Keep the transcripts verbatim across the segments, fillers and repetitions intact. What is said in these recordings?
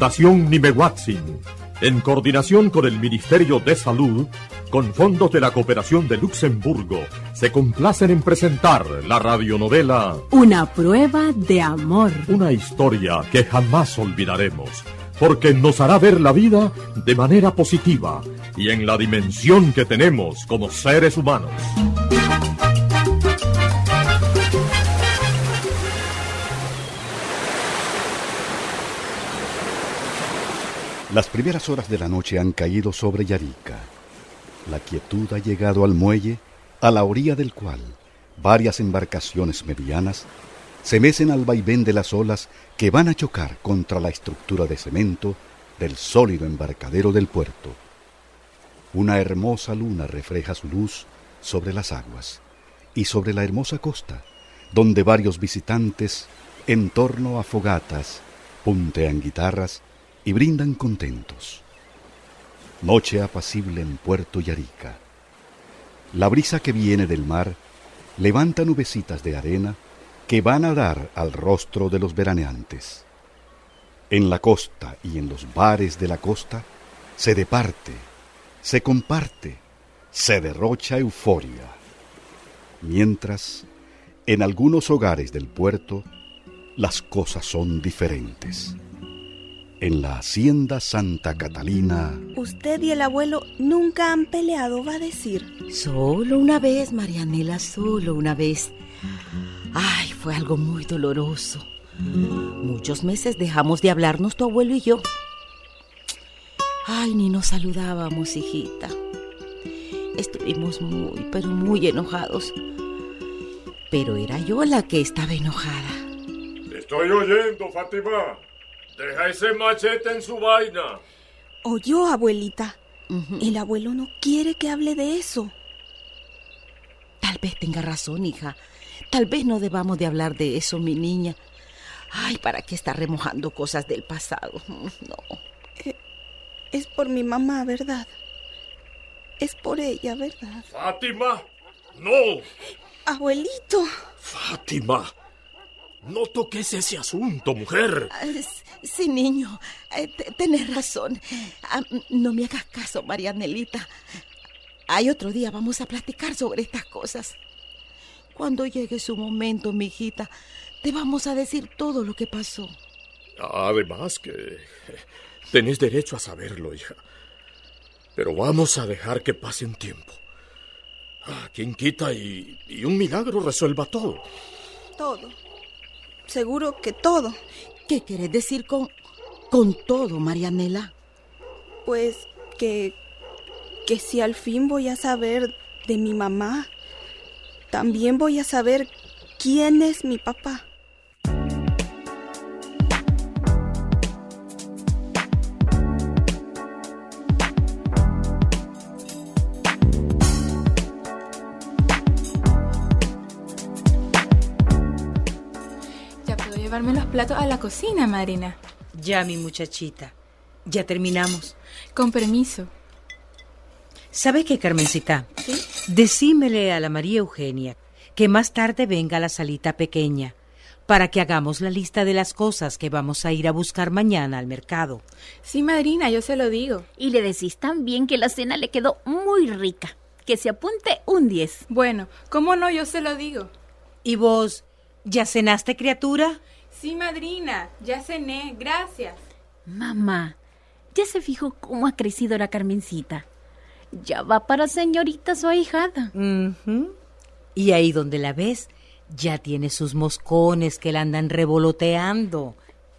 Fundación Nimehuatzin, en coordinación con el Ministerio de Salud, con fondos de la Cooperación de Luxemburgo, se complacen en presentar la radionovela Una prueba de amor. Una historia que jamás olvidaremos, porque nos hará ver la vida de manera positiva y en la dimensión que tenemos como seres humanos. Las primeras horas de la noche han caído sobre Yarica. La quietud ha llegado al muelle, a la orilla del cual varias embarcaciones medianas se mecen al vaivén de las olas que van a chocar contra la estructura de cemento del sólido embarcadero del puerto. Una hermosa luna refleja su luz sobre las aguas y sobre la hermosa costa, donde varios visitantes, en torno a fogatas, puntean guitarras y brindan contentos. Noche apacible en Puerto Yarica. La brisa que viene del mar levanta nubecitas de arena que van a dar al rostro de los veraneantes. En la costa y en los bares de la costa se departe, se comparte, se derrocha euforia. Mientras, en algunos hogares del puerto, las cosas son diferentes. En la hacienda Santa Catalina... Usted y el abuelo nunca han peleado, va a decir. Solo una vez, Marianela, solo una vez. Ay, fue algo muy doloroso. Muchos meses dejamos de hablarnos tu abuelo y yo. Ay, ni nos saludábamos, hijita. Estuvimos muy, pero muy enojados. Pero era yo la que estaba enojada. Te estoy oyendo, Fátima. Deja ese machete en su vaina. ¿Oyó, abuelita? Uh-huh. El abuelo no quiere que hable de eso. Tal vez tenga razón, hija. Tal vez no debamos de hablar de eso, mi niña. Ay, ¿para qué estar remojando cosas del pasado? No. Eh, es por mi mamá, ¿verdad? Es por ella, ¿verdad? Fátima, no. Abuelito. Fátima. No toques ese asunto, mujer. Sí, niño, tenés razón. No me hagas caso, Marianelita. Hay otro día vamos a platicar sobre estas cosas. Cuando llegue su momento, mi hijita, te vamos a decir todo lo que pasó. Además que tenés derecho a saberlo, hija. Pero vamos a dejar que pase un tiempo. Ah, ¿quién quita y, y un milagro resuelva todo? Todo. Seguro que todo. ¿Qué quieres decir con, con todo, Marianela? Pues que, que si al fin voy a saber de mi mamá, también voy a saber quién es mi papá. Llevarme los platos a la cocina, madrina. Ya, mi muchachita. Ya terminamos. Con permiso. ¿Sabes qué, Carmencita? ¿Sí? Decímele a la María Eugenia que más tarde venga a la salita pequeña para que hagamos la lista de las cosas que vamos a ir a buscar mañana al mercado. Sí, madrina, yo se lo digo. Y le decís también que la cena le quedó muy rica. Que se apunte un diez. Bueno, ¿cómo no? Yo se lo digo. ¿Y vos, ya cenaste, criatura? Sí, madrina, ya cené, gracias. Mamá, ¿ya se fijó cómo ha crecido la Carmencita? Ya va para señorita su ahijada. Uh-huh. Y ahí donde la ves, ya tiene sus moscones que la andan revoloteando.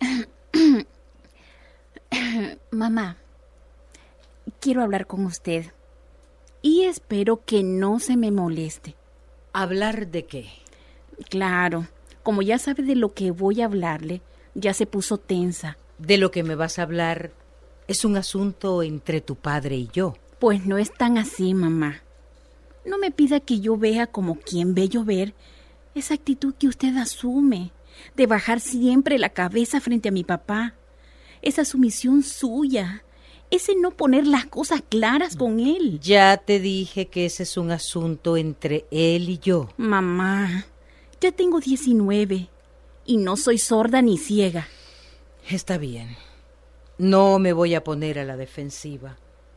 Mamá, quiero hablar con usted. Y espero que no se me moleste. ¿Hablar de qué? Claro. Como ya sabe de lo que voy a hablarle, ya se puso tensa. De lo que me vas a hablar es un asunto entre tu padre y yo. Pues no es tan así, mamá. No me pida que yo vea como quien ve llover esa actitud que usted asume, de bajar siempre la cabeza frente a mi papá. Esa sumisión suya, ese no poner las cosas claras con él. Ya te dije que ese es un asunto entre él y yo. Mamá, ya tengo diecinueve y no soy sorda ni ciega. Está bien. No me voy a poner a la defensiva.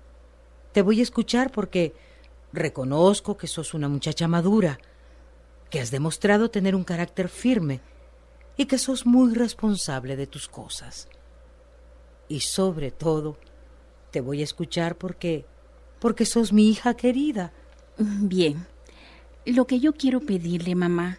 Te voy a escuchar porque reconozco que sos una muchacha madura, que has demostrado tener un carácter firme y que sos muy responsable de tus cosas. Y sobre todo, te voy a escuchar porque, porque sos mi hija querida. Bien, lo que yo quiero pedirle, mamá,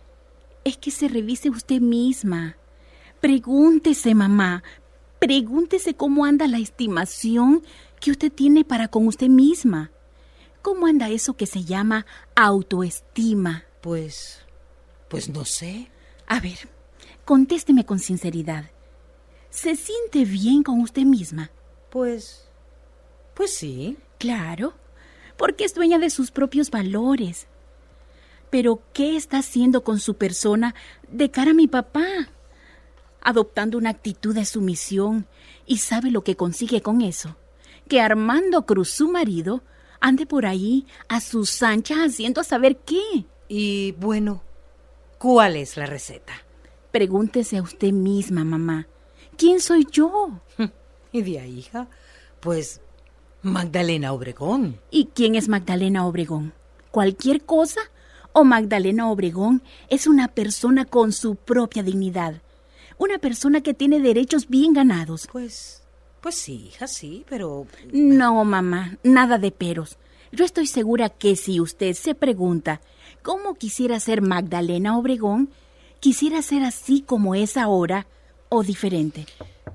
es que se revise usted misma. Pregúntese, mamá, pregúntese cómo anda la estimación que usted tiene para con usted misma. ¿Cómo anda eso que se llama autoestima? Pues, pues no sé. A ver, contésteme con sinceridad. ¿Se siente bien con usted misma? Pues, pues sí. Claro, porque es dueña de sus propios valores. Pero, ¿qué está haciendo con su persona de cara a mi papá? Adoptando una actitud de sumisión. ¿Y sabe lo que consigue con eso? Que Armando Cruz, su marido, ande por ahí a sus anchas haciendo a saber qué. Y bueno, ¿cuál es la receta? Pregúntese a usted misma, mamá. ¿Quién soy yo? ¿Y de ahí, hija? Pues Magdalena Obregón. ¿Y quién es Magdalena Obregón? ¿Cualquier cosa? ¿O Magdalena Obregón es una persona con su propia dignidad? Una persona que tiene derechos bien ganados. Pues, pues sí, hija, sí, pero... No, mamá, nada de peros. Yo estoy segura que si usted se pregunta cómo quisiera ser Magdalena Obregón, quisiera ser así como es ahora o diferente.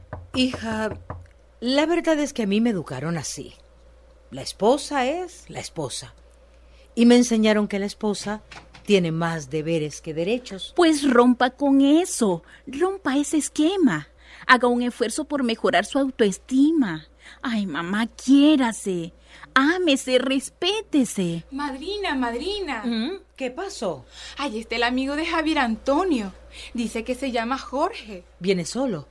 Hija, la verdad es que a mí me educaron así. La esposa es la esposa. Y me enseñaron que la esposa tiene más deberes que derechos. Pues rompa con eso, rompa ese esquema. Haga un esfuerzo por mejorar su autoestima. Ay, mamá, quiérase, ámese, respétese. Madrina, madrina. ¿Mm? ¿Qué pasó? Ahí está el amigo de Javier Antonio. Dice que se llama Jorge. ¿Viene solo?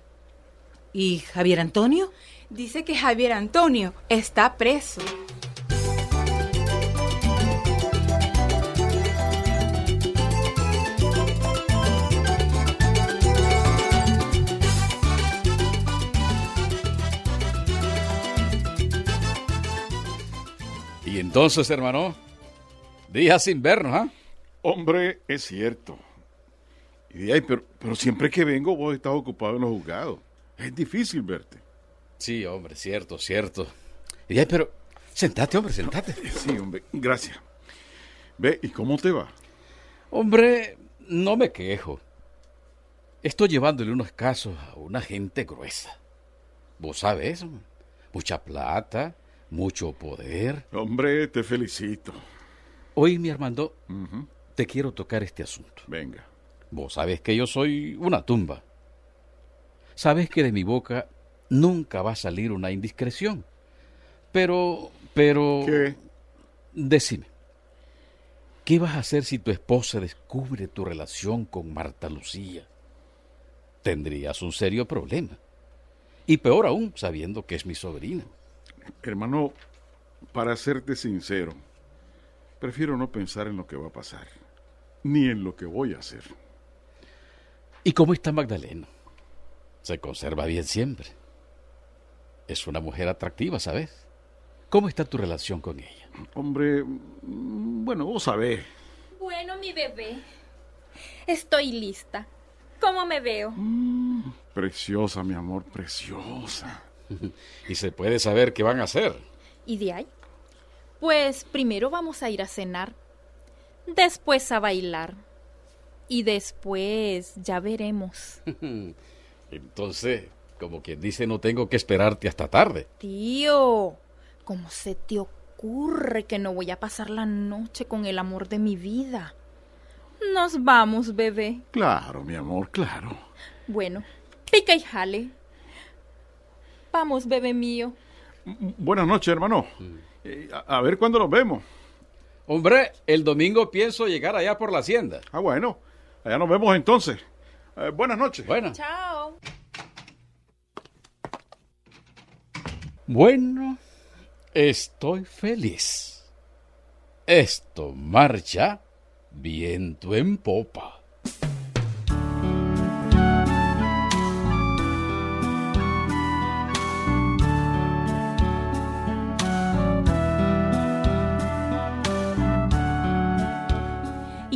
¿Y Javier Antonio? Dice que Javier Antonio está preso. Y entonces, hermano, días sin vernos, ¿ah? ¿eh? Hombre, es cierto. Y ay, pero, pero siempre que vengo vos estás ocupado en los juzgados. Es difícil verte. Sí, hombre, cierto, cierto. Y ay, pero sentate, hombre, sentate. Sí, hombre, gracias. Ve, ¿y cómo te va? Hombre, no me quejo. Estoy llevándole unos casos a una gente gruesa. Vos sabés, mucha plata, mucho poder. Hombre, te felicito. Hoy, mi Armando, uh-huh. te quiero tocar este asunto. Venga. Vos sabés que yo soy una tumba. Sabés que de mi boca nunca va a salir una indiscreción. Pero, pero... ¿Qué? Decime, ¿qué vas a hacer si tu esposa descubre tu relación con Marta Lucía? Tendrías un serio problema. Y peor aún, sabiendo que es mi sobrina. Hermano, para serte sincero, prefiero no pensar en lo que va a pasar, ni en lo que voy a hacer. ¿Y cómo está Magdalena? Se conserva bien siempre. Es una mujer atractiva, ¿sabes? ¿Cómo está tu relación con ella? Hombre, bueno, vos sabés. Bueno, mi bebé, estoy lista. ¿Cómo me veo? Mm, preciosa, mi amor, preciosa. ¿Y se puede saber qué van a hacer? ¿Y de ahí? Pues primero vamos a ir a cenar, después a bailar y después ya veremos. Entonces, como quien dice, no tengo que esperarte hasta tarde. Tío, ¿cómo se te ocurre que no voy a pasar la noche con el amor de mi vida? Nos vamos, bebé. Claro, mi amor, claro. Bueno, pica y jale. Vamos, bebé mío. Buenas noches, hermano. Eh, a, a ver cuándo nos vemos. Hombre, el domingo pienso llegar allá por la hacienda. Ah, bueno. Allá nos vemos entonces. Eh, buenas noches. Bueno. Chao. Bueno, estoy feliz. Esto marcha viento en popa.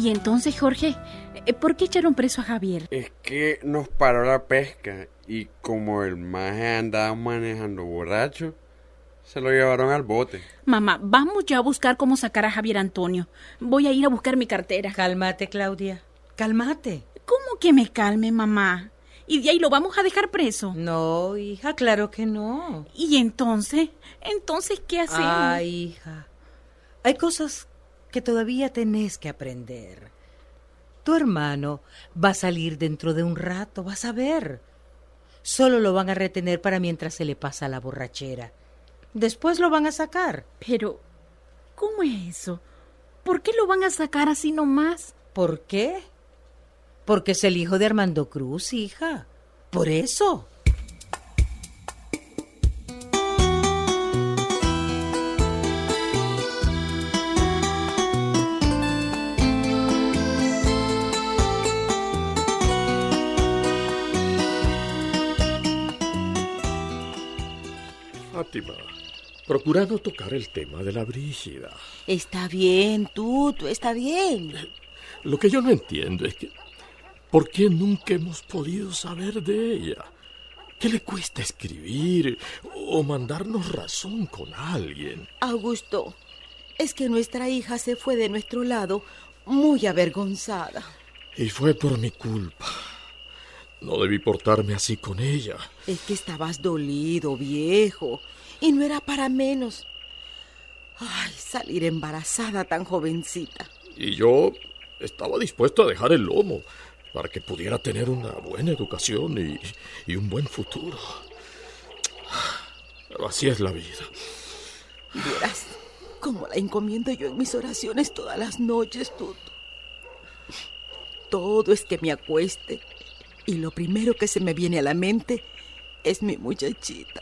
Y entonces, Jorge, ¿por qué echaron preso a Javier? Es que nos paró la pesca y como el maje andaba manejando borracho, se lo llevaron al bote. Mamá, vamos ya a buscar cómo sacar a Javier Antonio. Voy a ir a buscar mi cartera. Cálmate, Claudia. Cálmate. ¿Cómo que me calme, mamá? ¿Y de ahí lo vamos a dejar preso? No, hija, claro que no. ¿Y entonces? ¿Entonces qué hacemos? Ay, hija. Hay cosas que todavía tenés que aprender. Tu hermano va a salir dentro de un rato, vas a ver. Solo lo van a retener para mientras se le pasa la borrachera. Después lo van a sacar. Pero, ¿cómo es eso? ¿Por qué lo van a sacar así nomás? ¿Por qué? Porque es el hijo de Armando Cruz, hija. Por eso. Fátima, procura no tocar el tema de la Brígida. Está bien, Tuto, está bien. Lo que yo no entiendo es que ¿por qué nunca hemos podido saber de ella? ¿Qué le cuesta escribir o mandarnos razón con alguien? Augusto, es que nuestra hija se fue de nuestro lado muy avergonzada. Y fue por mi culpa. No debí portarme así con ella. Es que estabas dolido, viejo, y no era para menos. Ay, salir embarazada tan jovencita. Y yo estaba dispuesto a dejar el lomo para que pudiera tener una buena educación y, y un buen futuro. Pero así es la vida. Vieras cómo la encomiendo yo en mis oraciones todas las noches, Tuto. Todo es que me acueste y lo primero que se me viene a la mente es mi muchachita,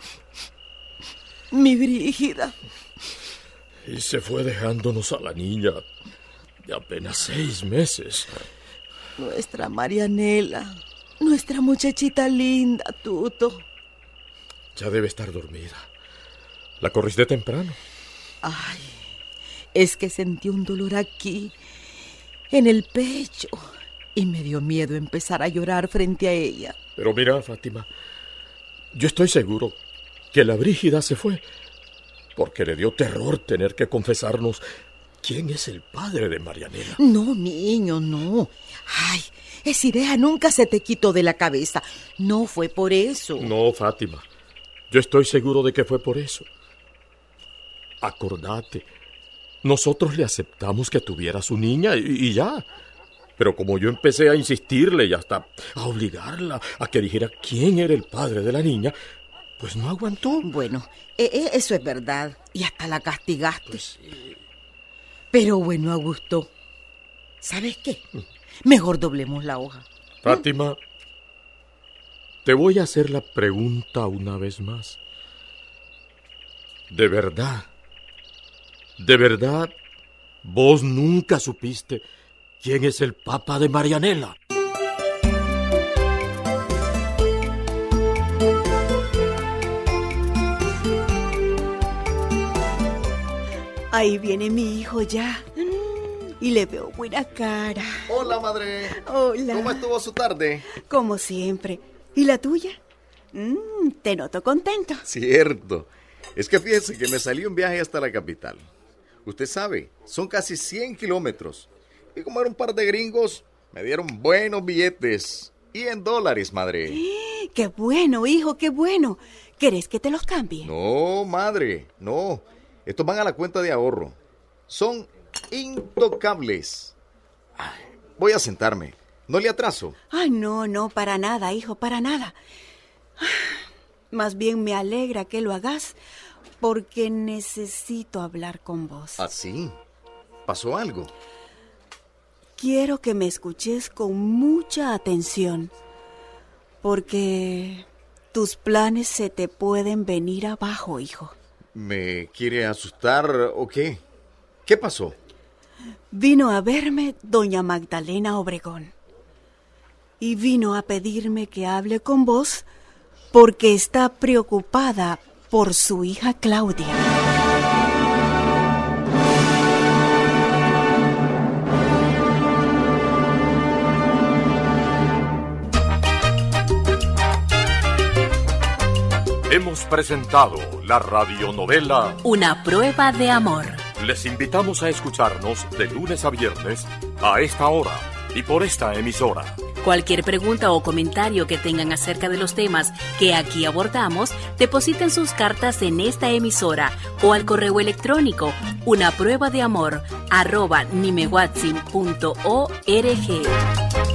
mi Brígida. Y se fue dejándonos a la niña de apenas seis meses. Nuestra Marianela, nuestra muchachita linda, Tuto. Ya debe estar dormida. ¿La corriste temprano? Ay, es que sentí un dolor aquí, en el pecho, y me dio miedo empezar a llorar frente a ella. Pero mira, Fátima, yo estoy seguro que la Brígida se fue porque le dio terror tener que confesarnos quién es el padre de Marianela. No, niño, no. Ay, esa idea nunca se te quitó de la cabeza. No fue por eso. No, Fátima, yo estoy seguro de que fue por eso. Acordate, nosotros le aceptamos que tuviera su niña y, y ya. Pero como yo empecé a insistirle y hasta a obligarla a que dijera quién era el padre de la niña, pues no aguantó. Bueno, eh, eh, eso es verdad. Y hasta la castigaste. Pues sí. Pero bueno, Augusto, ¿sabes qué? Mejor doblemos la hoja. Fátima, te voy a hacer la pregunta una vez más. ¿De verdad, de verdad, vos nunca supiste quién es el papá de Marianela? Ahí viene mi hijo ya. Y le veo buena cara. Hola, madre. Hola. ¿Cómo estuvo su tarde? Como siempre. ¿Y la tuya? Mm, te noto contento. Cierto. Es que fíjese que me salió un viaje hasta la capital. Usted sabe, son casi cien kilómetros. Y como era un par de gringos, me dieron buenos billetes. Y en dólares, madre. ¡Eh! ¡Qué bueno, hijo, qué bueno! ¿Querés que te los cambie? No, madre, no. Estos van a la cuenta de ahorro. Son intocables. Ay, voy a sentarme. ¿No le atraso? Ay, no, no, para nada, hijo, para nada. Más bien me alegra que lo hagas porque necesito hablar con vos. ¿Ah, sí? ¿Pasó algo? Quiero que me escuches con mucha atención porque tus planes se te pueden venir abajo, hijo. ¿Me quiere asustar o qué? ¿Qué pasó? Vino a verme doña Magdalena Obregón y vino a pedirme que hable con vos porque está preocupada por su hija Claudia. Hemos presentado la radionovela Una prueba de amor. Les invitamos a escucharnos de lunes a viernes a esta hora y por esta emisora. Cualquier pregunta o comentario que tengan acerca de los temas que aquí abordamos, depositen sus cartas en esta emisora o al correo electrónico una prueba de amor arroba nimehuatzin punto org.